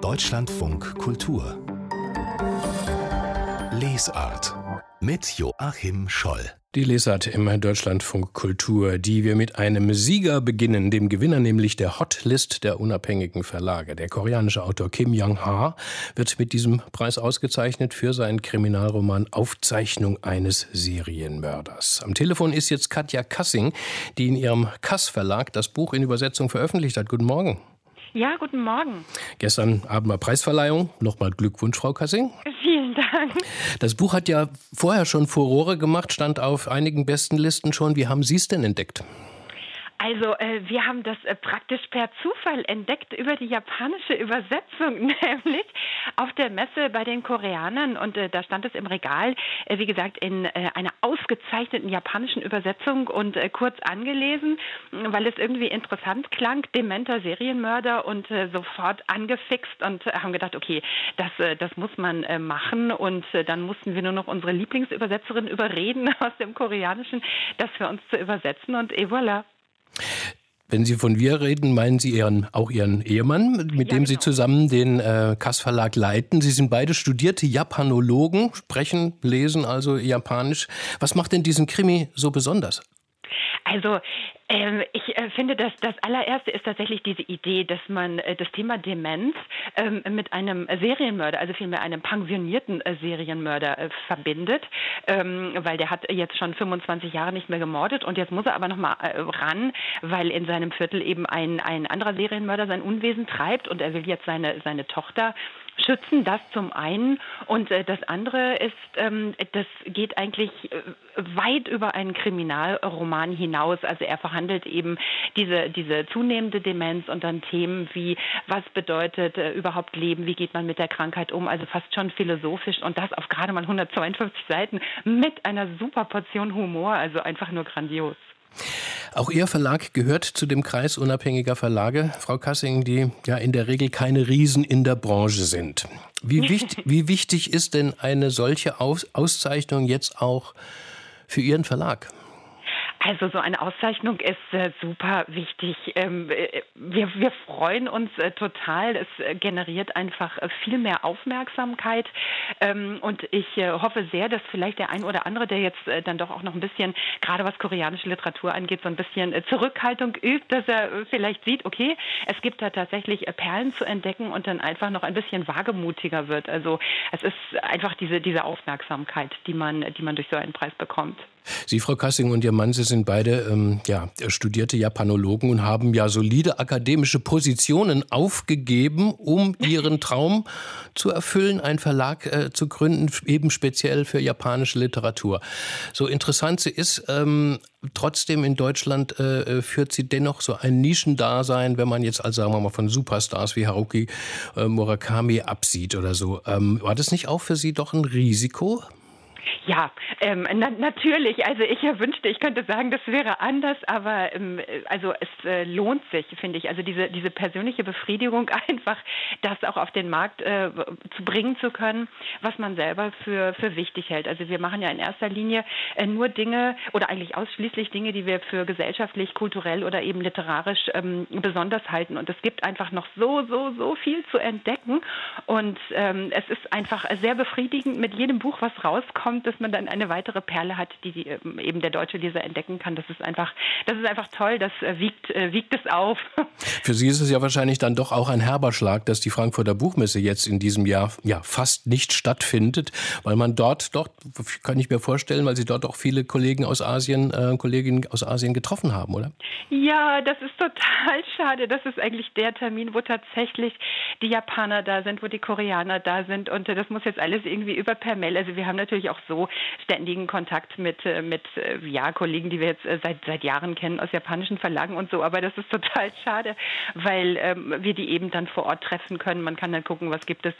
Deutschlandfunk Kultur Lesart mit Joachim Scholl. Die Lesart im Deutschlandfunk Kultur, die wir mit einem Sieger beginnen, dem Gewinner nämlich der Hotlist der unabhängigen Verlage. Der koreanische Autor Kim Young-ha wird mit diesem Preis ausgezeichnet für seinen Kriminalroman Aufzeichnung eines Serienmörders. Am Telefon ist jetzt Katja Kassing, die in ihrem Kass-Verlag das Buch in Übersetzung veröffentlicht hat. Guten Morgen. Ja, guten Morgen. Gestern Abend war Preisverleihung. Nochmal Glückwunsch, Frau Kassing. Vielen Dank. Das Buch hat ja vorher schon Furore gemacht, stand auf einigen Bestenlisten schon. Wie haben Sie es denn entdeckt? Also wir haben das praktisch per Zufall entdeckt über die japanische Übersetzung, nämlich auf der Messe bei den Koreanern. Und da stand es im Regal, wie gesagt, in einer ausgezeichneten japanischen Übersetzung und kurz angelesen, weil es irgendwie interessant klang, dementer Serienmörder, und sofort angefixt und haben gedacht, okay, das muss man machen. Und dann mussten wir nur noch unsere Lieblingsübersetzerin überreden aus dem Koreanischen, das für uns zu übersetzen, und et voilà. Wenn Sie von wir reden, meinen Sie auch Ihren Ehemann, mit dem Sie zusammen den Kass-Verlag leiten. Sie sind beide studierte Japanologen, sprechen, lesen also Japanisch. Was macht denn diesen Krimi so besonders? Also ich finde, dass das allererste ist tatsächlich diese Idee, dass man das Thema Demenz mit einem Serienmörder, also vielmehr einem pensionierten Serienmörder verbindet, weil der hat jetzt schon 25 Jahre nicht mehr gemordet, und jetzt muss er aber noch mal ran, weil in seinem Viertel eben ein anderer Serienmörder sein Unwesen treibt, und er will jetzt seine Tochter schützen, das zum einen. Und das andere ist, das geht eigentlich weit über einen Kriminalroman hinaus. Also er verhandelt eben diese zunehmende Demenz und dann Themen wie, was bedeutet überhaupt Leben, wie geht man mit der Krankheit um, also fast schon philosophisch, und das auf gerade mal 152 Seiten mit einer super Portion Humor, also einfach nur grandios. Auch Ihr Verlag gehört zu dem Kreis unabhängiger Verlage, Frau Kassing, die ja in der Regel keine Riesen in der Branche sind. Wie wichtig ist denn eine solche Auszeichnung jetzt auch für Ihren Verlag? Also so eine Auszeichnung ist super wichtig. Wir freuen uns total. Es generiert einfach viel mehr Aufmerksamkeit. Und ich hoffe sehr, dass vielleicht der ein oder andere, der jetzt dann doch auch noch ein bisschen, gerade was koreanische Literatur angeht, so ein bisschen Zurückhaltung übt, dass er vielleicht sieht, okay, es gibt da tatsächlich Perlen zu entdecken, und dann einfach noch ein bisschen wagemutiger wird. Also es ist einfach diese Aufmerksamkeit, die man durch so einen Preis bekommt. Sie, Frau Kassing, und Ihr Mann, Sie sind beide studierte Japanologen und haben ja solide akademische Positionen aufgegeben, um Ihren Traum zu erfüllen, einen Verlag zu gründen, eben speziell für japanische Literatur. So interessant sie ist, trotzdem in Deutschland führt sie dennoch so ein Nischendasein, wenn man jetzt, also sagen wir mal, von Superstars wie Haruki Murakami absieht oder so. War das nicht auch für Sie doch ein Risiko? Ja, natürlich. Also ich wünschte, ich könnte sagen, das wäre anders, aber also es lohnt sich, finde ich. Also diese persönliche Befriedigung, einfach das auch auf den Markt zu bringen zu können, was man selber für wichtig hält. Also wir machen ja in erster Linie nur Dinge oder eigentlich ausschließlich Dinge, die wir für gesellschaftlich, kulturell oder eben literarisch besonders halten. Und es gibt einfach noch so viel zu entdecken. Und es ist einfach sehr befriedigend mit jedem Buch, was rauskommt, dass man dann eine weitere Perle hat, die eben der deutsche Leser entdecken kann. Das ist einfach toll, das wiegt es auf. Für Sie ist es ja wahrscheinlich dann doch auch ein herber Schlag, dass die Frankfurter Buchmesse jetzt in diesem Jahr ja fast nicht stattfindet, weil man dort doch, kann ich mir vorstellen, weil Sie dort auch viele Kolleginnen aus Asien getroffen haben, oder? Ja, das ist total schade. Das ist eigentlich der Termin, wo tatsächlich die Japaner da sind, wo die Koreaner da sind, und das muss jetzt alles irgendwie über per Mail. Also wir haben natürlich auch so ständigen Kontakt mit Kollegen, die wir jetzt seit Jahren kennen aus japanischen Verlagen und so, aber das ist total schade, weil wir die eben dann vor Ort treffen können. Man kann dann gucken, was gibt es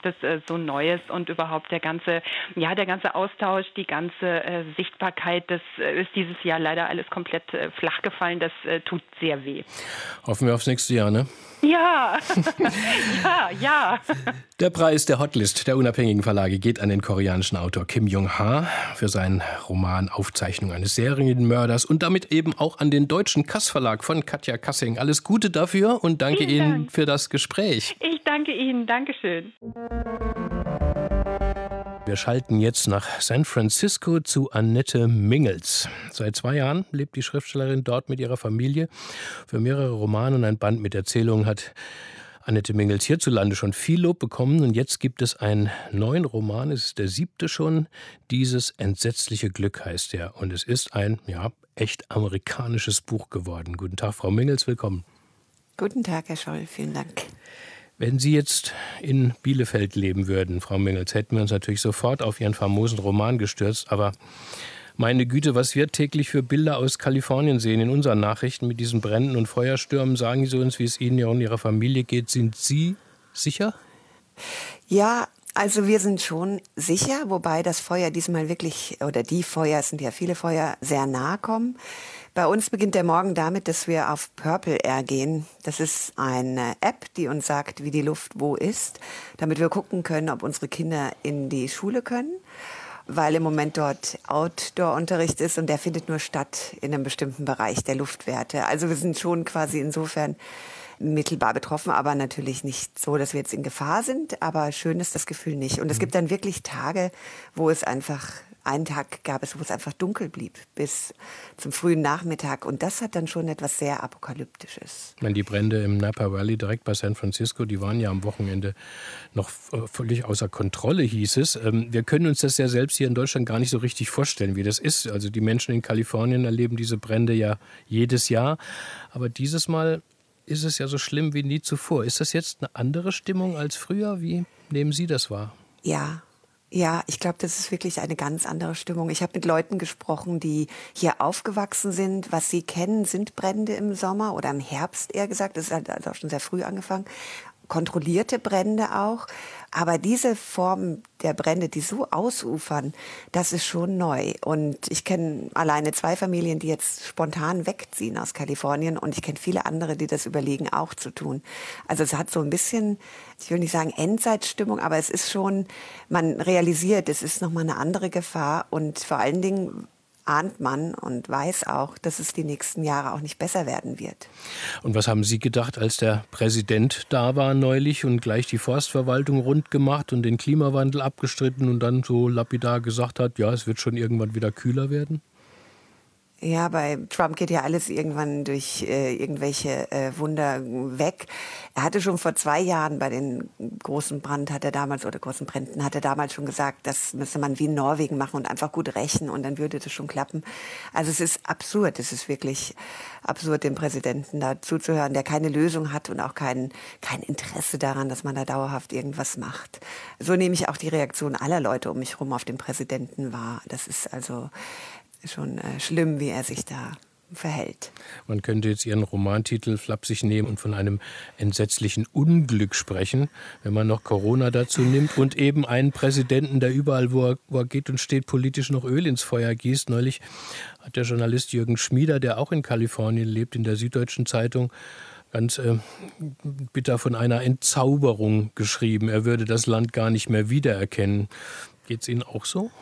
so Neues, und überhaupt der ganze Austausch, die ganze Sichtbarkeit, das ist dieses Jahr leider alles komplett flach gefallen. Das tut sehr weh. Hoffen wir aufs nächste Jahr, ne? Ja, ja. Der Preis der Hotlist der unabhängigen Verlage geht an den koreanischen Autor Kim Young-ha. H. für seinen Roman Aufzeichnung eines Serienmörders und damit eben auch an den Deutschen Kass-Verlag von Katja Kassing. Alles Gute dafür und danke Ihnen für das Gespräch. Ich danke Ihnen. Dankeschön. Wir schalten jetzt nach San Francisco zu Annette Mingels. Seit 2 Jahren lebt die Schriftstellerin dort mit ihrer Familie. Für mehrere Romane und ein Band mit Erzählungen hat Annette Mingels hierzulande schon viel Lob bekommen. Und jetzt gibt es einen neuen Roman, es ist der 7. schon. Dieses entsetzliche Glück heißt er. Und es ist ein, echt amerikanisches Buch geworden. Guten Tag, Frau Mingels, willkommen. Guten Tag, Herr Scholl, vielen Dank. Wenn Sie jetzt in Bielefeld leben würden, Frau Mingels, hätten wir uns natürlich sofort auf Ihren famosen Roman gestürzt. Aber meine Güte, was wir täglich für Bilder aus Kalifornien sehen in unseren Nachrichten mit diesen Bränden und Feuerstürmen, sagen Sie uns, wie es Ihnen und Ihrer Familie geht. Sind Sie sicher? Ja, also wir sind schon sicher, wobei das Feuer diesmal wirklich, oder die Feuer, es sind ja viele Feuer, sehr nahe kommen. Bei uns beginnt der Morgen damit, dass wir auf Purple Air gehen. Das ist eine App, die uns sagt, wie die Luft wo ist, damit wir gucken können, ob unsere Kinder in die Schule können, weil im Moment dort Outdoor-Unterricht ist und der findet nur statt in einem bestimmten Bereich der Luftwerte. Also wir sind schon quasi insofern mittelbar betroffen, aber natürlich nicht so, dass wir jetzt in Gefahr sind, aber schön ist das Gefühl nicht. Und es gibt dann wirklich Tage, wo es einfach, einen Tag gab es, wo es einfach dunkel blieb, bis zum frühen Nachmittag. Und das hat dann schon etwas sehr Apokalyptisches. Die Brände im Napa Valley direkt bei San Francisco, die waren ja am Wochenende noch völlig außer Kontrolle, hieß es. Wir können uns das ja selbst hier in Deutschland gar nicht so richtig vorstellen, wie das ist. Also die Menschen in Kalifornien erleben diese Brände ja jedes Jahr. Aber dieses Mal ist es ja so schlimm wie nie zuvor. Ist das jetzt eine andere Stimmung als früher? Wie nehmen Sie das wahr? Ja, ich glaube, das ist wirklich eine ganz andere Stimmung. Ich habe mit Leuten gesprochen, die hier aufgewachsen sind. Was sie kennen, sind Brände im Sommer oder im Herbst eher gesagt. Das ist halt also auch schon sehr früh angefangen. Kontrollierte Brände auch. Aber diese Form der Brände, die so ausufern, das ist schon neu. Und ich kenne alleine 2 Familien, die jetzt spontan wegziehen aus Kalifornien. Und ich kenne viele andere, die das überlegen, auch zu tun. Also es hat so ein bisschen, ich will nicht sagen Endzeitstimmung, aber es ist schon, man realisiert, es ist nochmal eine andere Gefahr. Und vor allen Dingen ahnt man und weiß auch, dass es die nächsten Jahre auch nicht besser werden wird. Und was haben Sie gedacht, als der Präsident da war neulich und gleich die Forstverwaltung rund gemacht und den Klimawandel abgestritten und dann so lapidar gesagt hat, ja, es wird schon irgendwann wieder kühler werden? Ja, bei Trump geht ja alles irgendwann durch irgendwelche Wunder weg. Er hatte schon vor 2 Jahren bei den großen Bränden hat er damals schon gesagt, das müsse man wie in Norwegen machen und einfach gut rächen und dann würde das schon klappen. Also es ist absurd, es ist wirklich absurd, dem Präsidenten da zuzuhören, der keine Lösung hat und auch kein Interesse daran, dass man da dauerhaft irgendwas macht. So nehme ich auch die Reaktion aller Leute um mich herum auf den Präsidenten wahr. Das ist also schon schlimm, wie er sich da verhält. Man könnte jetzt Ihren Romantitel flapsig nehmen und von einem entsetzlichen Unglück sprechen, wenn man noch Corona dazu nimmt und eben einen Präsidenten, der überall, wo er geht und steht, politisch noch Öl ins Feuer gießt. Neulich hat der Journalist Jürgen Schmieder, der auch in Kalifornien lebt, in der Süddeutschen Zeitung, ganz bitter von einer Entzauberung geschrieben. Er würde das Land gar nicht mehr wiedererkennen. Geht es Ihnen auch so?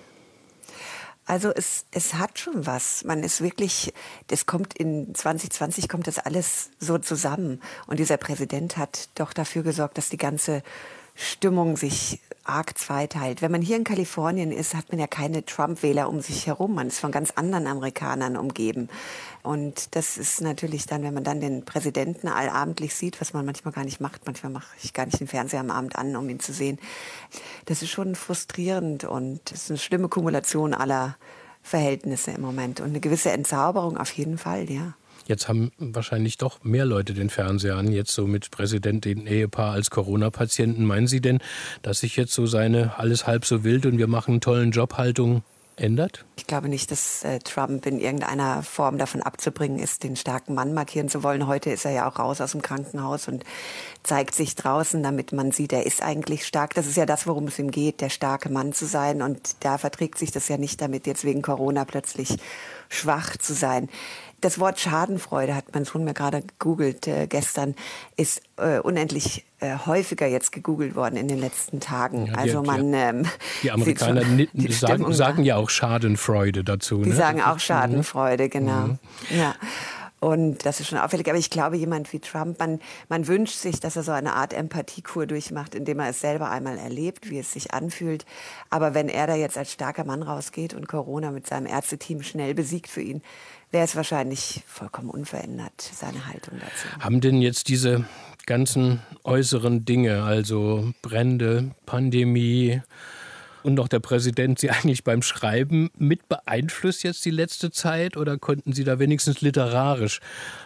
Also es hat schon was. Man ist wirklich, das kommt in 2020 kommt das alles so zusammen. Und dieser Präsident hat doch dafür gesorgt, dass die ganze Stimmung sich arg zweiteilt. Wenn man hier in Kalifornien ist, hat man ja keine Trump-Wähler um sich herum. Man ist von ganz anderen Amerikanern umgeben. Und das ist natürlich dann, wenn man dann den Präsidenten allabendlich sieht, was man manchmal gar nicht macht. Manchmal mache ich gar nicht den Fernseher am Abend an, um ihn zu sehen. Das ist schon frustrierend und es ist eine schlimme Kumulation aller Verhältnisse im Moment. Und eine gewisse Entzauberung auf jeden Fall, ja. Jetzt haben wahrscheinlich doch mehr Leute den Fernseher an, jetzt so mit Präsident, den Ehepaar als Corona-Patienten. Meinen Sie denn, dass sich jetzt so seine alles halb so wild und wir machen einen tollen Job Haltung ändert? Ich glaube nicht, dass Trump in irgendeiner Form davon abzubringen ist, den starken Mann markieren zu wollen. Heute ist er ja auch raus aus dem Krankenhaus und zeigt sich draußen, damit man sieht, er ist eigentlich stark. Das ist ja das, worum es ihm geht, der starke Mann zu sein. Und da verträgt sich das ja nicht damit, jetzt wegen Corona plötzlich schwach zu sein. Das Wort Schadenfreude, hat mein Sohn mir gerade gegoogelt gestern, ist unendlich häufiger jetzt gegoogelt worden in den letzten Tagen. Ja, also die Amerikaner sagen ja auch Schadenfreude dazu. Die ne? sagen auch Schadenfreude, genau. Ja. Und das ist schon auffällig. Aber ich glaube, jemand wie Trump, man wünscht sich, dass er so eine Art Empathiekur durchmacht, indem er es selber einmal erlebt, wie es sich anfühlt. Aber wenn er da jetzt als starker Mann rausgeht und Corona mit seinem Ärzteteam schnell besiegt für ihn, wäre es wahrscheinlich vollkommen unverändert, seine Haltung dazu. Haben denn jetzt diese ganzen äußeren Dinge, also Brände, Pandemie und noch der Präsident, Sie eigentlich beim Schreiben mit beeinflusst jetzt die letzte Zeit oder konnten Sie da wenigstens literarisch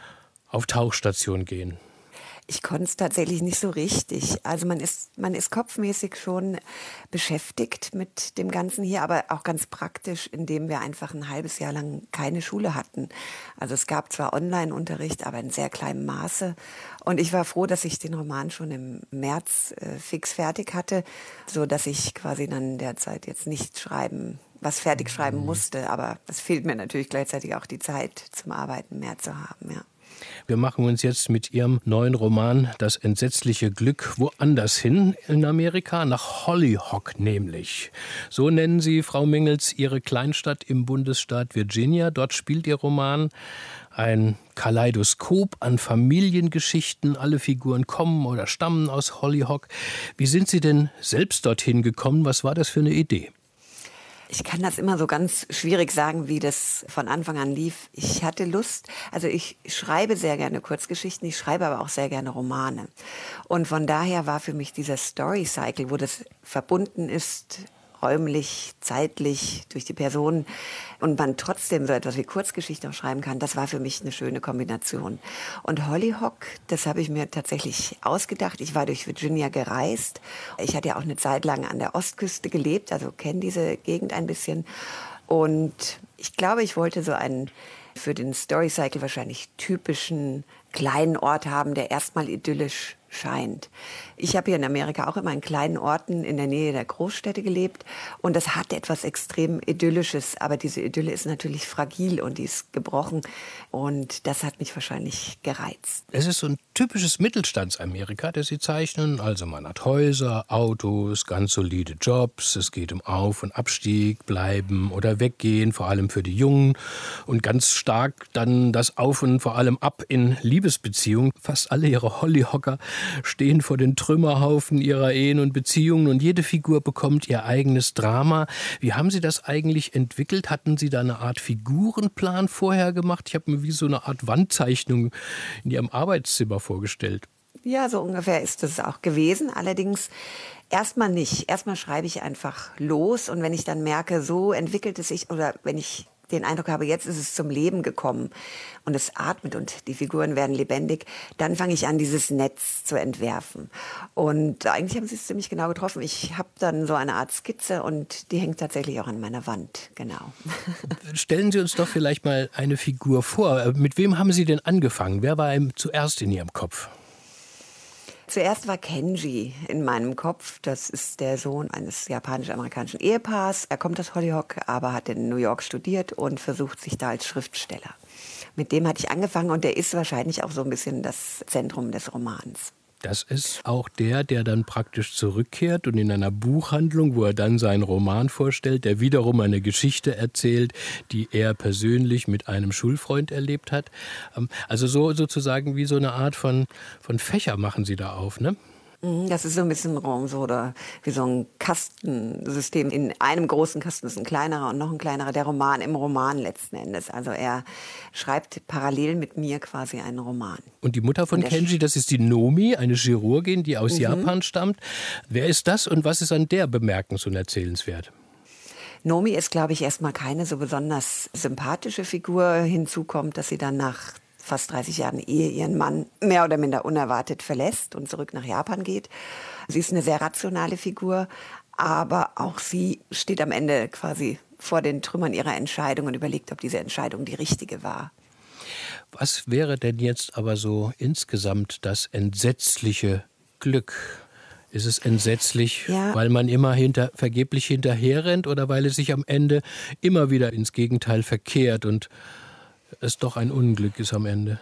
auf Tauchstation gehen? Ich konnte es tatsächlich nicht so richtig. Also man ist kopfmäßig schon beschäftigt mit dem Ganzen hier, aber auch ganz praktisch, indem wir einfach ein halbes Jahr lang keine Schule hatten. Also es gab zwar Online-Unterricht, aber in sehr kleinem Maße. Und ich war froh, dass ich den Roman schon im März fix fertig hatte, so dass ich quasi dann derzeit jetzt nicht fertig schreiben musste. Aber es fehlt mir natürlich gleichzeitig auch die Zeit zum Arbeiten mehr zu haben, ja. Wir machen uns jetzt mit Ihrem neuen Roman Das entsetzliche Glück woanders hin in Amerika, nach Hollyhock nämlich. So nennen Sie, Frau Mingels, Ihre Kleinstadt im Bundesstaat Virginia. Dort spielt Ihr Roman ein Kaleidoskop an Familiengeschichten. Alle Figuren kommen oder stammen aus Hollyhock. Wie sind Sie denn selbst dorthin gekommen? Was war das für eine Idee? Ich kann das immer so ganz schwierig sagen, wie das von Anfang an lief. Ich hatte Lust, also ich schreibe sehr gerne Kurzgeschichten, ich schreibe aber auch sehr gerne Romane. Und von daher war für mich dieser Story Cycle, wo das verbunden ist, räumlich, zeitlich, durch die Personen und man trotzdem so etwas wie Kurzgeschichte auch schreiben kann, das war für mich eine schöne Kombination. Und Hollyhock, das habe ich mir tatsächlich ausgedacht. Ich war durch Virginia gereist. Ich hatte ja auch eine Zeit lang an der Ostküste gelebt, also kenne diese Gegend ein bisschen. Und ich glaube, ich wollte so einen für den Story Cycle wahrscheinlich typischen kleinen Ort haben, der erstmal idyllisch scheint. Ich habe hier in Amerika auch immer in kleinen Orten in der Nähe der Großstädte gelebt und das hat etwas extrem Idyllisches, aber diese Idylle ist natürlich fragil und die ist gebrochen und das hat mich wahrscheinlich gereizt. Es ist so ein typisches Mittelstandsamerika, das Sie zeichnen. Also man hat Häuser, Autos, ganz solide Jobs, es geht um Auf- und Abstieg, bleiben oder weggehen, vor allem für die Jungen und ganz stark dann das Auf und vor allem Ab in Liebesbeziehungen. Fast alle ihre Hollyhocker stehen vor den Trümmerhaufen ihrer Ehen und Beziehungen und jede Figur bekommt ihr eigenes Drama. Wie haben Sie das eigentlich entwickelt? Hatten Sie da eine Art Figurenplan vorher gemacht? Ich habe mir wie so eine Art Wandzeichnung in Ihrem Arbeitszimmer vorgestellt. Ja, so ungefähr ist es auch gewesen. Allerdings erstmal nicht. Erstmal schreibe ich einfach los und wenn ich dann merke, so entwickelt es sich oder wenn ich den Eindruck habe, jetzt ist es zum Leben gekommen und es atmet und die Figuren werden lebendig, dann fange ich an, dieses Netz zu entwerfen. Und eigentlich haben Sie es ziemlich genau getroffen. Ich habe dann so eine Art Skizze und die hängt tatsächlich auch an meiner Wand, genau. Stellen Sie uns doch vielleicht mal eine Figur vor. Mit wem haben Sie denn angefangen? Wer war zuerst in Ihrem Kopf? Zuerst war Kenji in meinem Kopf. Das ist der Sohn eines japanisch-amerikanischen Ehepaars. Er kommt aus Hollyhock, aber hat in New York studiert und versucht sich da als Schriftsteller. Mit dem hatte ich angefangen und der ist wahrscheinlich auch so ein bisschen das Zentrum des Romans. Das ist auch der dann praktisch zurückkehrt und in einer Buchhandlung, wo er dann seinen Roman vorstellt, der wiederum eine Geschichte erzählt, die er persönlich mit einem Schulfreund erlebt hat. Also so sozusagen wie so eine Art von Fächer machen Sie da auf, ne? Das ist so ein bisschen so oder wie so ein Kastensystem. In einem großen Kasten ist ein kleinerer und noch ein kleinerer. Der Roman im Roman letzten Endes. Also er schreibt parallel mit mir quasi einen Roman. Und die Mutter von Kenji, das ist die Nomi, eine Chirurgin, die aus Japan stammt. Wer ist das und was ist an der bemerkens- und erzählenswert? Nomi ist, glaube ich, erstmal keine so besonders sympathische Figur. Hinzu kommt, dass sie dann nach fast 30 Jahren Ehe ihren Mann mehr oder minder unerwartet verlässt und zurück nach Japan geht. Sie ist eine sehr rationale Figur, aber auch sie steht am Ende quasi vor den Trümmern ihrer Entscheidung und überlegt, ob diese Entscheidung die richtige war. Was wäre denn jetzt aber so insgesamt das entsetzliche Glück? Ist es entsetzlich, weil man immer vergeblich hinterherrennt oder weil es sich am Ende immer wieder ins Gegenteil verkehrt und es doch ein Unglück ist am Ende.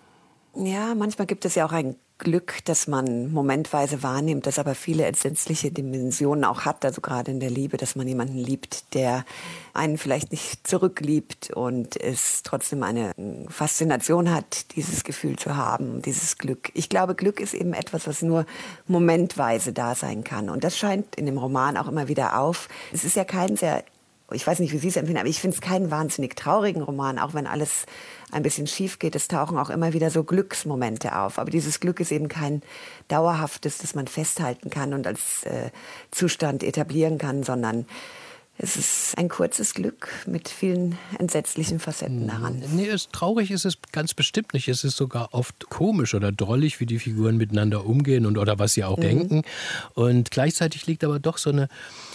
Ja, manchmal gibt es ja auch ein Glück, das man momentweise wahrnimmt, das aber viele essentielle Dimensionen auch hat, also gerade in der Liebe, dass man jemanden liebt, der einen vielleicht nicht zurückliebt und es trotzdem eine Faszination hat, dieses Gefühl zu haben, dieses Glück. Ich glaube, Glück ist eben etwas, was nur momentweise da sein kann. Und das scheint in dem Roman auch immer wieder auf. Es ist ja kein sehr, ich weiß nicht, wie Sie es empfinden, aber ich finde es keinen wahnsinnig traurigen Roman, auch wenn alles ein bisschen schief geht. Es tauchen auch immer wieder so Glücksmomente auf. Aber dieses Glück ist eben kein dauerhaftes, das man festhalten kann und als Zustand etablieren kann, sondern es ist ein kurzes Glück mit vielen entsetzlichen Facetten daran. Nee, traurig ist es ganz bestimmt nicht. Es ist sogar oft komisch oder drollig, wie die Figuren miteinander umgehen oder was sie auch denken. Und gleichzeitig liegt aber doch so eine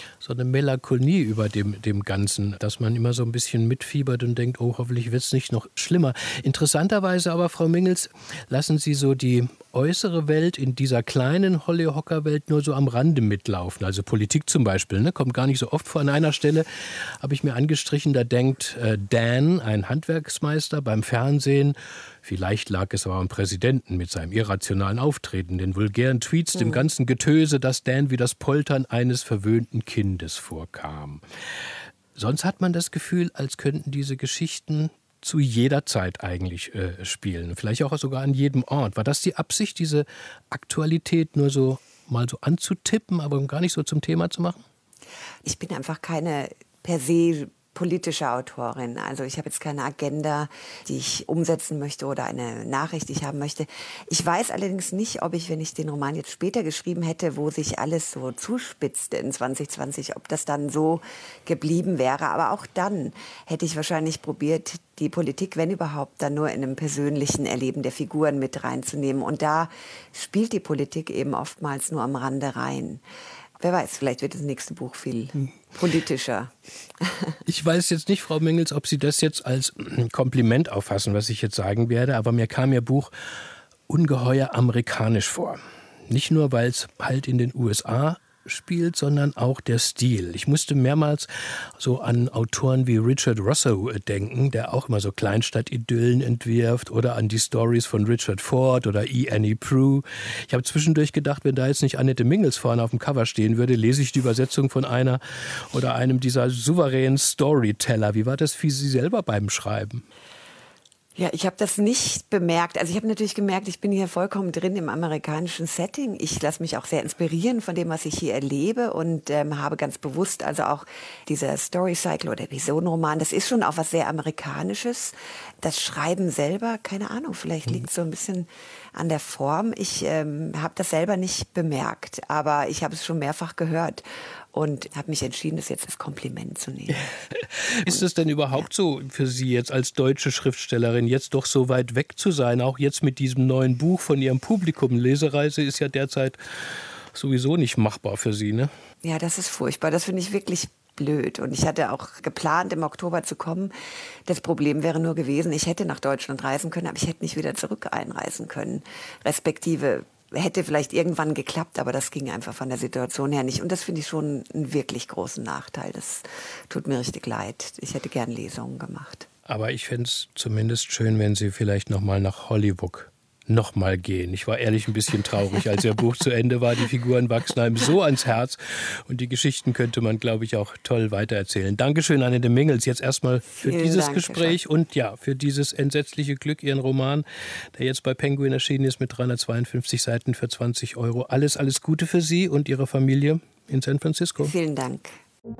Melancholie über dem Ganzen, dass man immer so ein bisschen mitfiebert und denkt, oh, hoffentlich wird es nicht noch schlimmer. Interessanterweise aber, Frau Mingels, lassen Sie so die äußere Welt in dieser kleinen Hollyhocker-Welt nur so am Rande mitlaufen. Also Politik zum Beispiel, ne, kommt gar nicht so oft vor. An einer Stelle habe ich mir angestrichen, da denkt Dan, ein Handwerksmeister, beim Fernsehen, vielleicht lag es aber am Präsidenten mit seinem irrationalen Auftreten, den vulgären Tweets, dem ganzen Getöse, dass Dan wie das Poltern eines verwöhnten Kindes vorkam. Sonst hat man das Gefühl, als könnten diese Geschichten zu jeder Zeit eigentlich spielen. Vielleicht auch sogar an jedem Ort. War das die Absicht, diese Aktualität nur so mal so anzutippen, aber gar nicht so zum Thema zu machen? Ich bin einfach keine per se politische Autorin. Also ich habe jetzt keine Agenda, die ich umsetzen möchte oder eine Nachricht, die ich haben möchte. Ich weiß allerdings nicht, ob ich, wenn ich den Roman jetzt später geschrieben hätte, wo sich alles so zuspitzte in 2020, ob das dann so geblieben wäre. Aber auch dann hätte ich wahrscheinlich probiert, die Politik, wenn überhaupt, dann nur in einem persönlichen Erleben der Figuren mit reinzunehmen. Und da spielt die Politik eben oftmals nur am Rande rein. Wer weiß, vielleicht wird das nächste Buch viel politischer. Ich weiß jetzt nicht, Frau Mingels, ob Sie das jetzt als Kompliment auffassen, was ich jetzt sagen werde, aber mir kam Ihr Buch ungeheuer amerikanisch vor. Nicht nur, weil es halt in den USA spielt, sondern auch der Stil. Ich musste mehrmals so an Autoren wie Richard Russo denken, der auch immer so Kleinstadt-Idyllen entwirft, oder an die Stories von Richard Ford oder E. Annie Proulx. Ich habe zwischendurch gedacht, wenn da jetzt nicht Annette Mingels vorne auf dem Cover stehen würde, lese ich die Übersetzung von einer oder einem dieser souveränen Storyteller. Wie war das für Sie selber beim Schreiben? Ja, ich habe das nicht bemerkt. Also ich habe natürlich gemerkt, ich bin hier vollkommen drin im amerikanischen Setting. Ich lasse mich auch sehr inspirieren von dem, was ich hier erlebe und habe ganz bewusst also auch dieser Storycycle oder Episodenroman, das ist schon auch was sehr Amerikanisches. Das Schreiben selber, keine Ahnung, vielleicht liegt es so ein bisschen an der Form. Ich habe das selber nicht bemerkt, aber ich habe es schon mehrfach gehört. Und habe mich entschieden, das jetzt als Kompliment zu nehmen. Ist es denn überhaupt so für Sie jetzt als deutsche Schriftstellerin, jetzt doch so weit weg zu sein, auch jetzt mit diesem neuen Buch von Ihrem Publikum? Lesereise ist ja derzeit sowieso nicht machbar für Sie, ne? Ja, das ist furchtbar. Das finde ich wirklich blöd. Und ich hatte auch geplant, im Oktober zu kommen. Das Problem wäre nur gewesen, ich hätte nach Deutschland reisen können, aber ich hätte nicht wieder zurück einreisen können. Respektive hätte vielleicht irgendwann geklappt, aber das ging einfach von der Situation her nicht. Und das finde ich schon einen wirklich großen Nachteil. Das tut mir richtig leid. Ich hätte gern Lesungen gemacht. Aber ich fände es zumindest schön, wenn Sie vielleicht noch mal nach Hollywood nochmal gehen. Ich war ehrlich ein bisschen traurig, als Ihr Buch zu Ende war. Die Figuren wachsen einem so ans Herz und die Geschichten könnte man, glaube ich, auch toll weitererzählen. Dankeschön, Annette Mingels, jetzt erstmal für dieses Gespräch und ja, für dieses entsetzliche Glück, Ihren Roman, der jetzt bei Penguin erschienen ist mit 352 Seiten für 20 Euro. Alles Gute für Sie und Ihre Familie in San Francisco. Vielen Dank.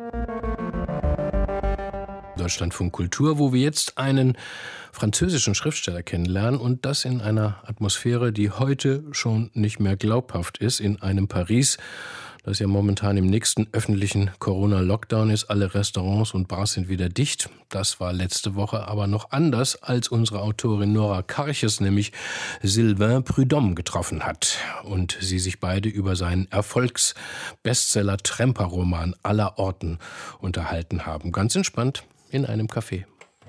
Deutschlandfunk Kultur, wo wir jetzt einen französischen Schriftsteller kennenlernen und das in einer Atmosphäre, die heute schon nicht mehr glaubhaft ist, in einem Paris, das ja momentan im nächsten öffentlichen Corona-Lockdown ist. Alle Restaurants und Bars sind wieder dicht. Das war letzte Woche aber noch anders, als unsere Autorin Nora Karches nämlich Sylvain Prudhomme getroffen hat und sie sich beide über seinen Erfolgs-Bestseller-Tremper-Roman Aller Orten unterhalten haben. Ganz entspannt in einem Café.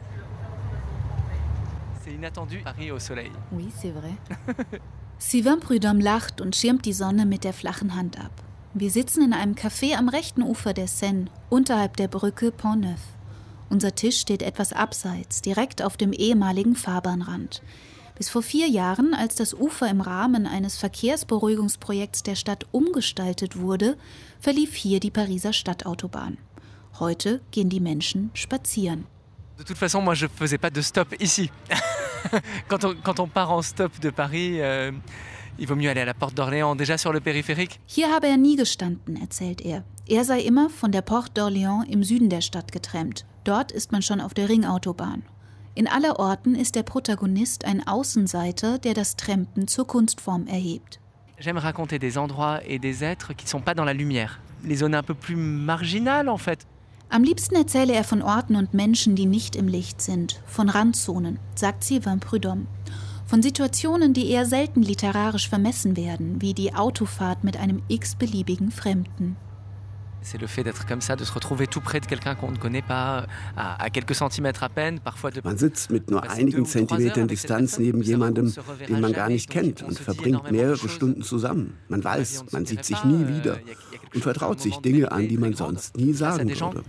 C'est inattendu, Paris au soleil. Oui, c'est vrai. Sylvain Prudhomme lacht und schirmt die Sonne mit der flachen Hand ab. Wir sitzen in einem Café am rechten Ufer der Seine, unterhalb der Brücke Pont-Neuf. Unser Tisch steht etwas abseits, direkt auf dem ehemaligen Fahrbahnrand. Bis vor 4 Jahren, als das Ufer im Rahmen eines Verkehrsberuhigungsprojekts der Stadt umgestaltet wurde, verlief hier die Pariser Stadtautobahn. Heute gehen die Menschen spazieren. De toute façon, moi, je faisais pas de stop ici. Quand on part en stop de Paris, il vaut mieux aller à la Porte d'Orléans, déjà sur le périphérique. Hier habe er nie gestanden, erzählt er. Er sei immer von der Porte d'Orléans im Süden der Stadt getrennt. Dort ist man schon auf der Ringautobahn. In allerorten ist der Protagonist ein Außenseiter, der das Trampen zur Kunstform erhebt. J'aime raconter des endroits et des êtres qui ne sont pas dans la lumière. Les zones un peu plus marginales, en fait. Am liebsten erzähle er von Orten und Menschen, die nicht im Licht sind, von Randzonen, sagt Sylvain Prudhomme. Von Situationen, die eher selten literarisch vermessen werden, wie die Autofahrt mit einem x-beliebigen Fremden. C'est le fait d'être comme ça, de se retrouver tout près de quelqu'un qu'on ne connaît pas, à quelques centimètres à peine, parfois de... Man sitzt mit nur einigen Zentimetern Distanz neben jemandem, den man gar nicht kennt und verbringt mehrere Stunden zusammen. Man weiß, man sieht sich nie wieder und vertraut sich Dinge an, die man sonst nie sagen würde.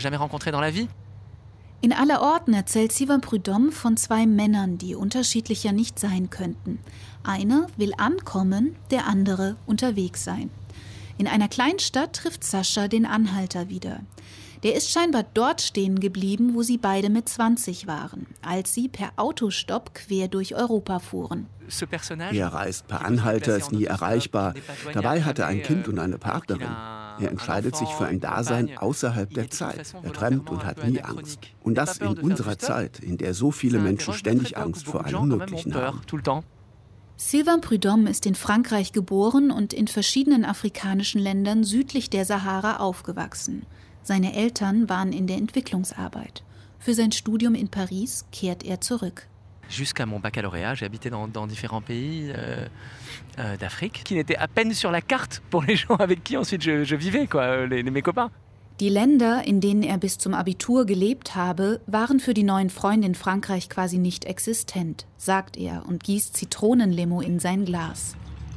In allerorten erzählt Sylvain Prudhomme von 2 Männern, die unterschiedlicher nicht sein könnten. Einer will ankommen, der andere unterwegs sein. In einer Kleinstadt trifft Sascha den Anhalter wieder. Der ist scheinbar dort stehen geblieben, wo sie beide mit 20 waren, als sie per Autostopp quer durch Europa fuhren. Er reist per Anhalter, ist nie erreichbar. Dabei hat er ein Kind und eine Partnerin. Er entscheidet sich für ein Dasein außerhalb der Zeit. Er trampt und hat nie Angst. Und das in unserer Zeit, in der so viele Menschen ständig Angst vor allem Möglichen haben. Sylvain Prudhomme ist in Frankreich geboren und in verschiedenen afrikanischen Ländern südlich der Sahara aufgewachsen. Seine Eltern waren in der Entwicklungsarbeit. Für sein Studium in Paris kehrt er zurück. Jusqu'à mon baccalauréat, j'ai habité dans différents pays d'Afrique, qui n'étaient à peine sur la carte pour les gens avec qui ensuite je vivais, mes copains. Die Länder, in denen er bis zum Abitur gelebt habe, waren für die neuen Freunde in Frankreich quasi nicht existent, sagt er und gießt Zitronenlimo in sein Glas.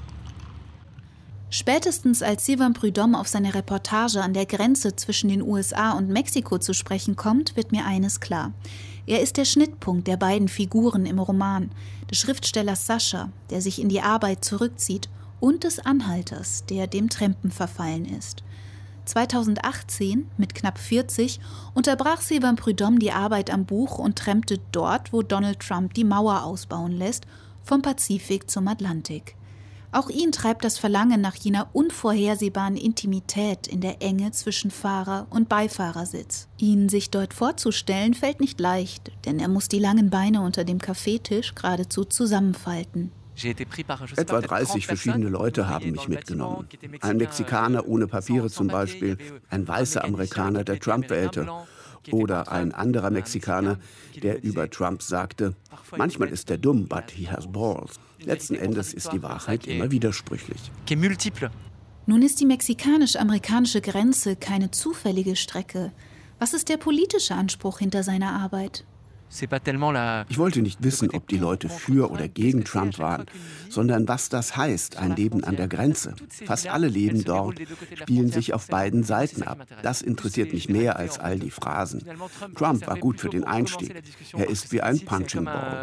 Spätestens als Sylvain Prudhomme auf seine Reportage an der Grenze zwischen den USA und Mexiko zu sprechen kommt, wird mir eines klar. Er ist der Schnittpunkt der beiden Figuren im Roman, des Schriftstellers Sascha, der sich in die Arbeit zurückzieht, und des Anhalters, der dem Trampen verfallen ist. 2018, mit knapp 40, unterbrach Sylvain Prudhomme die Arbeit am Buch und trampte dort, wo Donald Trump die Mauer ausbauen lässt, vom Pazifik zum Atlantik. Auch ihn treibt das Verlangen nach jener unvorhersehbaren Intimität in der Enge zwischen Fahrer und Beifahrersitz. Ihn sich dort vorzustellen, fällt nicht leicht, denn er muss die langen Beine unter dem Kaffeetisch geradezu zusammenfalten. Etwa 30 verschiedene Leute haben mich mitgenommen. Ein Mexikaner ohne Papiere zum Beispiel, ein weißer Amerikaner, der Trump wählte. Oder ein anderer Mexikaner, der über Trump sagte, manchmal ist er dumm, but he has balls. Letzten Endes ist die Wahrheit immer widersprüchlich. Nun ist die mexikanisch-amerikanische Grenze keine zufällige Strecke. Was ist der politische Anspruch hinter seiner Arbeit? Ich wollte nicht wissen, ob die Leute für oder gegen Trump waren, sondern was das heißt, ein Leben an der Grenze. Fast alle Leben dort spielen sich auf beiden Seiten ab. Das interessiert mich mehr als all die Phrasen. Trump war gut für den Einstieg. Er ist wie ein Punching Ball.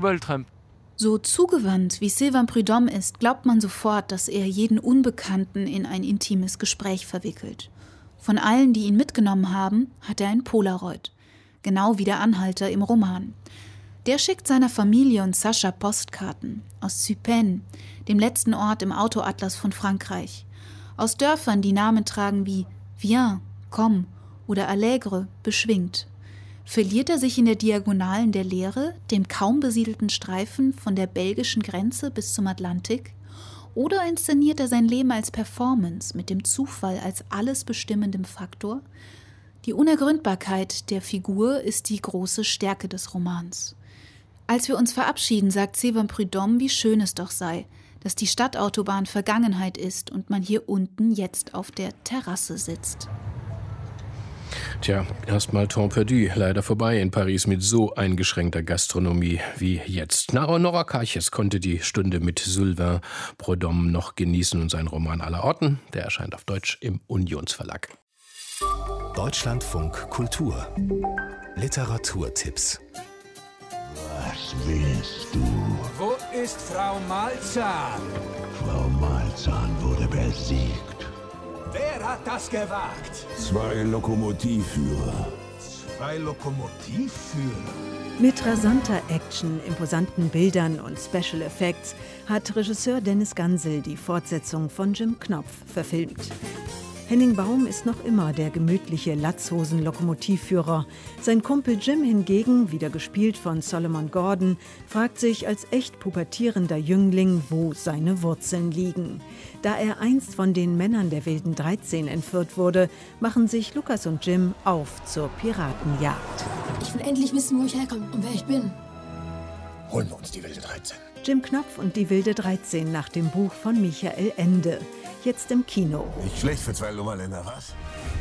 So zugewandt wie Sylvain Prudhomme ist, glaubt man sofort, dass er jeden Unbekannten in ein intimes Gespräch verwickelt. Von allen, die ihn mitgenommen haben, hat er ein Polaroid. Genau wie der Anhalter im Roman. Der schickt seiner Familie und Sascha Postkarten aus Cypenn, dem letzten Ort im Autoatlas von Frankreich. Aus Dörfern, die Namen tragen wie Viens, komm oder Allègre, beschwingt. Verliert er sich in der Diagonalen der Leere, dem kaum besiedelten Streifen von der belgischen Grenze bis zum Atlantik? Oder inszeniert er sein Leben als Performance mit dem Zufall als alles bestimmendem Faktor? Die Unergründbarkeit der Figur ist die große Stärke des Romans. Als wir uns verabschieden, sagt Sylvain Prudhomme, wie schön es doch sei, dass die Stadtautobahn Vergangenheit ist und man hier unten jetzt auf der Terrasse sitzt. Tja, erstmal Temps perdu, leider vorbei in Paris mit so eingeschränkter Gastronomie wie jetzt. Nora Karches konnte die Stunde mit Sylvain Prudhomme noch genießen und seinen Roman Allerorten, der erscheint auf Deutsch im Unionsverlag. Deutschlandfunk Kultur Literaturtipps. Was willst du? Wo ist Frau Malzahn? Frau Malzahn wurde besiegt. Wer hat das gewagt? 2 Lokomotivführer. 2 Lokomotivführer? Mit rasanter Action, imposanten Bildern und Special Effects hat Regisseur Dennis Gansel die Fortsetzung von Jim Knopf verfilmt. Henning Baum ist noch immer der gemütliche Latzhosen-Lokomotivführer. Sein Kumpel Jim hingegen, wieder gespielt von Solomon Gordon, fragt sich als echt pubertierender Jüngling, wo seine Wurzeln liegen. Da er einst von den Männern der Wilden 13 entführt wurde, machen sich Lukas und Jim auf zur Piratenjagd. Ich will endlich wissen, wo ich herkomme und wer ich bin. Holen wir uns die Wilde 13. Jim Knopf und die Wilde 13 nach dem Buch von Michael Ende. Jetzt im Kino. Nicht schlecht für 2 Lummerländer, was?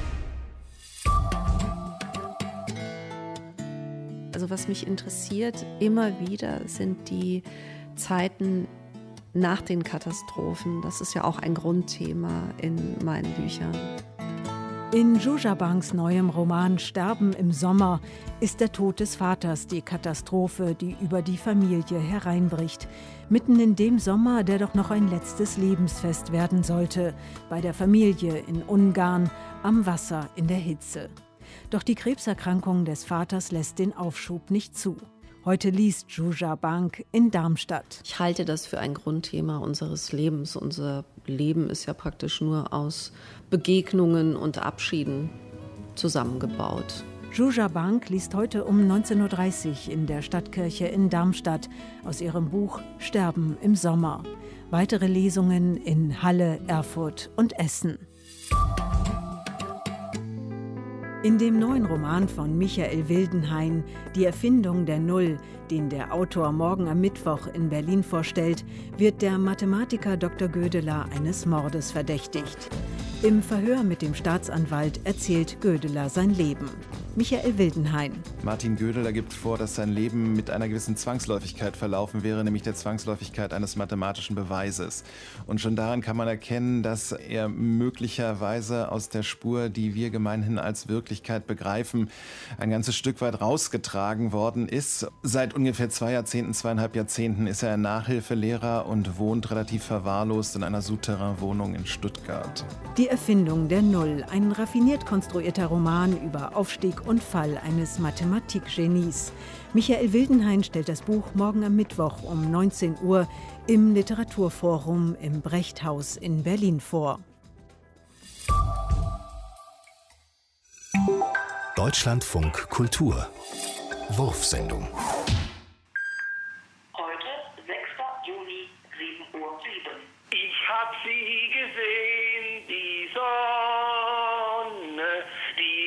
Also was mich interessiert immer wieder sind die Zeiten nach den Katastrophen. Das ist ja auch ein Grundthema in meinen Büchern. In Zhu Bangs neuem Roman Sterben im Sommer ist der Tod des Vaters die Katastrophe, die über die Familie hereinbricht. Mitten in dem Sommer, der doch noch ein letztes Lebensfest werden sollte. Bei der Familie in Ungarn, am Wasser in der Hitze. Doch die Krebserkrankung des Vaters lässt den Aufschub nicht zu. Heute liest Zhu Bang in Darmstadt. Ich halte das für ein Grundthema unseres Lebens. Unser Leben ist ja praktisch nur aus Begegnungen und Abschieden zusammengebaut. Zhu Bang liest heute um 19.30 Uhr in der Stadtkirche in Darmstadt aus ihrem Buch Sterben im Sommer. Weitere Lesungen in Halle, Erfurt und Essen. In dem neuen Roman von Michael Wildenhain, Die Erfindung der Null, den der Autor morgen am Mittwoch in Berlin vorstellt, wird der Mathematiker Dr. Gödeler eines Mordes verdächtigt. Im Verhör mit dem Staatsanwalt erzählt Gödeler sein Leben. Michael Wildenhain. Martin Gödeler gibt vor, dass sein Leben mit einer gewissen Zwangsläufigkeit verlaufen wäre, nämlich der Zwangsläufigkeit eines mathematischen Beweises. Und schon daran kann man erkennen, dass er möglicherweise aus der Spur, die wir gemeinhin als Wirklichkeit begreifen, ein ganzes Stück weit rausgetragen worden ist. Seit ungefähr 2,5 Jahrzehnten ist er Nachhilfelehrer und wohnt relativ verwahrlost in einer Souterrain-Wohnung in Stuttgart. Die Erfindung der Null, ein raffiniert konstruierter Roman über Aufstieg und Fall eines Mathematikgenies. Michael Wildenhain stellt das Buch morgen am Mittwoch um 19 Uhr im Literaturforum im Brechthaus in Berlin vor. Deutschlandfunk Kultur. Wurfsendung. Heute, 6. Juni, 7:07 Uhr. Ich hab sie gesehen, die Sonne, die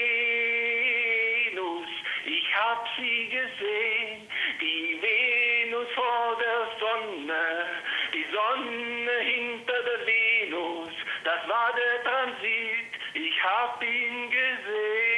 Venus. Ich hab sie gesehen, die Venus vor der Sonne. Die Sonne hinter der Venus, das war der Transit. Ich hab ihn gesehen.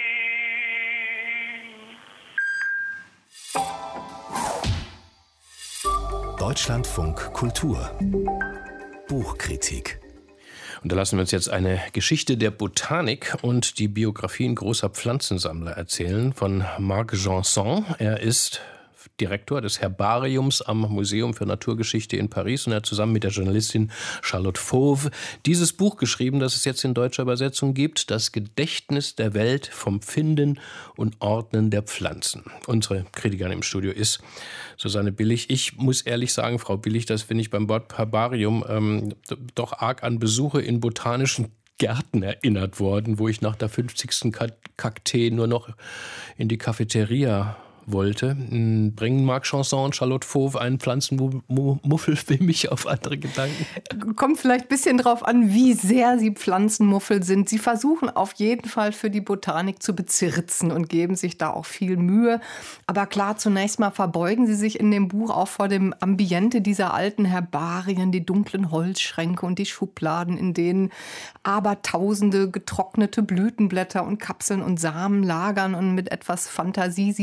Deutschlandfunk Kultur. Buchkritik. Und da lassen wir uns jetzt eine Geschichte der Botanik und die Biografien großer Pflanzensammler erzählen von Marc Janson. Er ist Direktor des Herbariums am Museum für Naturgeschichte in Paris und er hat zusammen mit der Journalistin Charlotte Fauve dieses Buch geschrieben, das es jetzt in deutscher Übersetzung gibt, Das Gedächtnis der Welt vom Finden und Ordnen der Pflanzen. Unsere Kritikerin im Studio ist Susanne Billig. Ich muss ehrlich sagen, Frau Billig, dass wenn ich beim Wort Herbarium doch arg an Besuche in botanischen Gärten erinnert worden, wo ich nach der 50. Kakteen nur noch in die Cafeteria wollte. Bringen Marc Janson und Charlotte Fauve einen Pflanzenmuffel für mich auf andere Gedanken? Kommt vielleicht ein bisschen drauf an, wie sehr sie Pflanzenmuffel sind. Sie versuchen auf jeden Fall für die Botanik zu bezirzen und geben sich da auch viel Mühe. Aber klar, zunächst mal verbeugen sie sich in dem Buch auch vor dem Ambiente dieser alten Herbarien, die dunklen Holzschränke und die Schubladen, in denen abertausende getrocknete Blütenblätter und Kapseln und Samen lagern. Und mit etwas Fantasie sieht man dann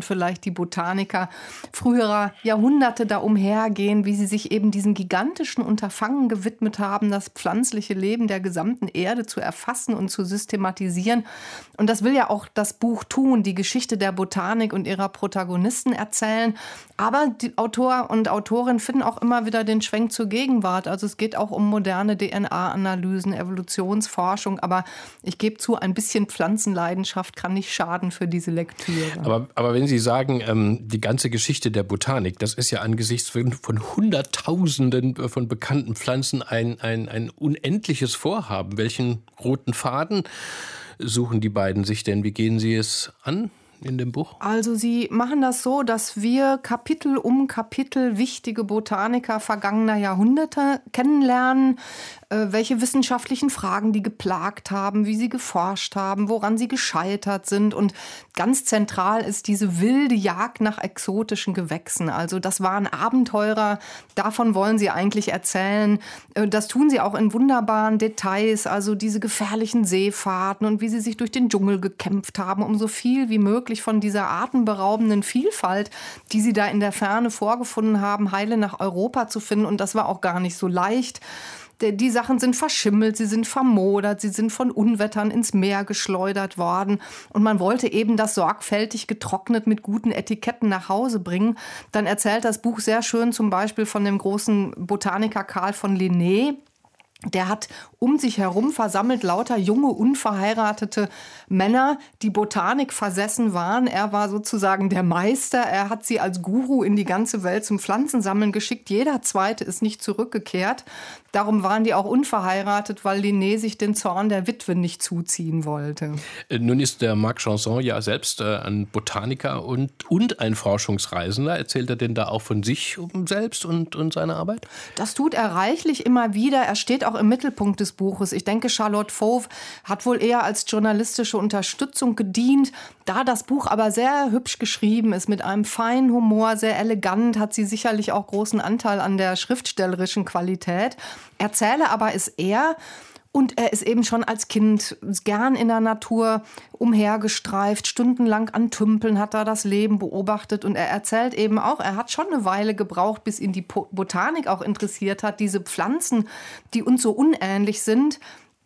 vielleicht die Botaniker früherer Jahrhunderte da umhergehen, wie sie sich eben diesem gigantischen Unterfangen gewidmet haben, das pflanzliche Leben der gesamten Erde zu erfassen und zu systematisieren. Und das will ja auch das Buch tun, die Geschichte der Botanik und ihrer Protagonisten erzählen. Aber die Autor und Autorin finden auch immer wieder den Schwenk zur Gegenwart. Also es geht auch um moderne DNA-Analysen, Evolutionsforschung. Aber ich gebe zu, ein bisschen Pflanzenleidenschaft kann nicht schaden für diese Lektüre. Aber wenn Sie sagen, die ganze Geschichte der Botanik, das ist ja angesichts von Hunderttausenden von bekannten Pflanzen ein unendliches Vorhaben. Welchen roten Faden suchen die beiden sich denn? Wie gehen Sie es an in dem Buch? Also Sie machen das so, dass wir Kapitel um Kapitel wichtige Botaniker vergangener Jahrhunderte kennenlernen, welche wissenschaftlichen Fragen die geplagt haben, wie sie geforscht haben, woran sie gescheitert sind. Und ganz zentral ist diese wilde Jagd nach exotischen Gewächsen. Also das waren Abenteurer, davon wollen sie eigentlich erzählen. Das tun sie auch in wunderbaren Details, also diese gefährlichen Seefahrten und wie sie sich durch den Dschungel gekämpft haben, um so viel wie möglich von dieser atemberaubenden Vielfalt, die sie da in der Ferne vorgefunden haben, heile nach Europa zu finden. Und das war auch gar nicht so leicht. Die Sachen sind verschimmelt, sie sind vermodert, sie sind von Unwettern ins Meer geschleudert worden. Und man wollte eben das sorgfältig getrocknet mit guten Etiketten nach Hause bringen. Dann erzählt das Buch sehr schön zum Beispiel von dem großen Botaniker Carl von Linné. Der hat um sich herum versammelt lauter junge, unverheiratete Männer, die Botanik versessen waren. Er war sozusagen der Meister. Er hat sie als Guru in die ganze Welt zum Pflanzensammeln geschickt. Jeder Zweite ist nicht zurückgekehrt. Darum waren die auch unverheiratet, weil Linné sich den Zorn der Witwe nicht zuziehen wollte. Nun ist der Marc Janson ja selbst ein Botaniker und ein Forschungsreisender. Erzählt er denn da auch von sich selbst und seiner Arbeit? Das tut er reichlich immer wieder. Er steht auch im Mittelpunkt des Buches. Ich denke, Charlotte Fauve hat wohl eher als journalistische Unterstützung gedient. Da das Buch aber sehr hübsch geschrieben ist, mit einem feinen Humor, sehr elegant, hat sie sicherlich auch großen Anteil an der schriftstellerischen Qualität. Erzähler aber ist er. Und er ist eben schon als Kind gern in der Natur umhergestreift, stundenlang an Tümpeln hat er das Leben beobachtet. Und er erzählt eben auch, er hat schon eine Weile gebraucht, bis ihn die Botanik auch interessiert hat, diese Pflanzen, die uns so unähnlich sind.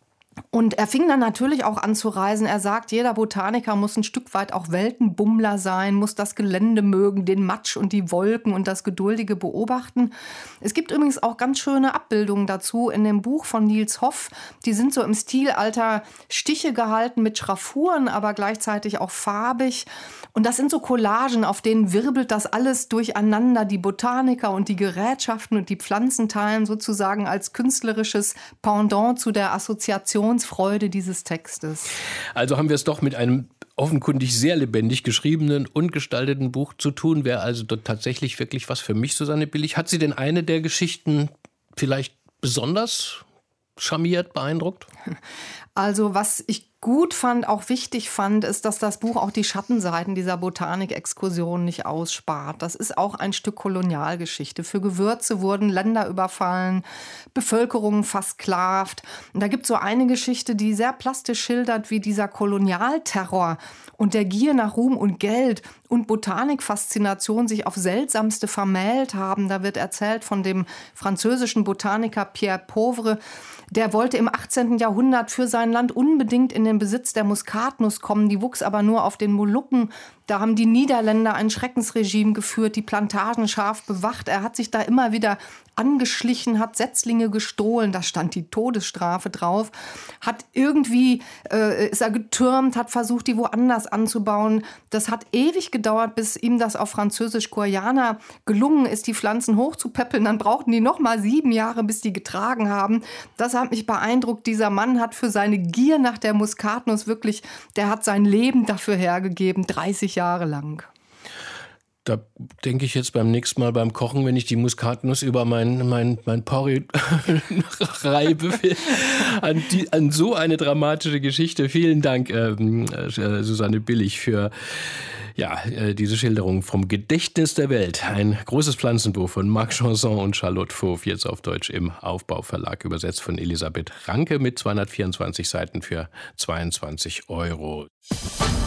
Und er fing dann natürlich auch an zu reisen. Er sagt, jeder Botaniker muss ein Stück weit auch Weltenbummler sein, muss das Gelände mögen, den Matsch und die Wolken und das geduldige Beobachten. Es gibt übrigens auch ganz schöne Abbildungen dazu in dem Buch von Niels Hoff. Die sind so im Stil alter Stiche gehalten mit Schraffuren, aber gleichzeitig auch farbig. Und das sind so Collagen, auf denen wirbelt das alles durcheinander. Die Botaniker und die Gerätschaften und die Pflanzenteilen sozusagen als künstlerisches Pendant zu der Assoziationsfreude dieses Textes. Also haben wir es doch mit einem offenkundig sehr lebendig geschriebenen und gestalteten Buch zu tun. Wäre also dort tatsächlich wirklich was für mich, Susanne Billig. Hat Sie denn eine der Geschichten vielleicht besonders charmiert, beeindruckt? Also was ich gut fand, auch wichtig fand, ist, dass das Buch auch die Schattenseiten dieser Botanik-Exkursion nicht ausspart. Das ist auch ein Stück Kolonialgeschichte. Für Gewürze wurden Länder überfallen, Bevölkerungen versklavt. Und da gibt es so eine Geschichte, die sehr plastisch schildert, wie dieser Kolonialterror und der Gier nach Ruhm und Geld und Botanikfaszination sich auf seltsamste vermählt haben. Da wird erzählt von dem französischen Botaniker Pierre Pauvre. Der wollte im 18. Jahrhundert für sein Land unbedingt in den Besitz der Muskatnuss kommen. Die wuchs aber nur auf den Molukken. Da haben die Niederländer ein Schreckensregime geführt, die Plantagen scharf bewacht. Er hat sich da immer wieder angeschlichen, hat Setzlinge gestohlen, da stand die Todesstrafe drauf, hat irgendwie, ist er getürmt, hat versucht, die woanders anzubauen. Das hat ewig gedauert, bis ihm das auf Französisch Guayana gelungen ist, die Pflanzen hochzupäppeln. Dann brauchten die noch mal 7 Jahre, bis die getragen haben. Das hat mich beeindruckt. Dieser Mann hat für seine Gier nach der Muskatnuss wirklich, der hat sein Leben dafür hergegeben, 30 Jahre lang. Da denke ich jetzt beim nächsten Mal beim Kochen, wenn ich die Muskatnuss über mein Porridge reibe, an so eine dramatische Geschichte. Vielen Dank, Susanne Billig, für diese Schilderung vom Gedächtnis der Welt. Ein großes Pflanzenbuch von Marc Janson und Charlotte Fauve, jetzt auf Deutsch im Aufbau-Verlag, übersetzt von Elisabeth Ranke mit 224 Seiten für 22 €.